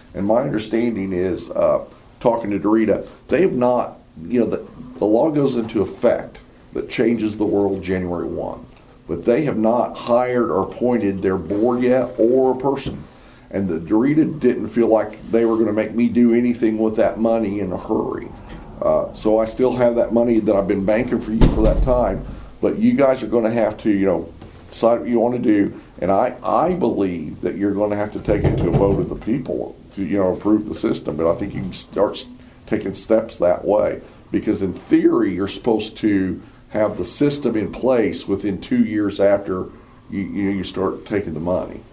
And my understanding is, talking to Dorita, they have not, the law goes into effect that changes the world January 1. But they have not hired or appointed their board yet or a person. And the Dorita didn't feel like they were going to make me do anything with that money in a hurry. So I still have that money that I've been banking for you for that time. But you guys are going to have to, decide what you want to do. And I believe that you're going to have to take it to a vote of the people to, approve the system. But I think you can start taking steps that way. Because in theory, you're supposed to have the system in place within 2 years after you start taking the money.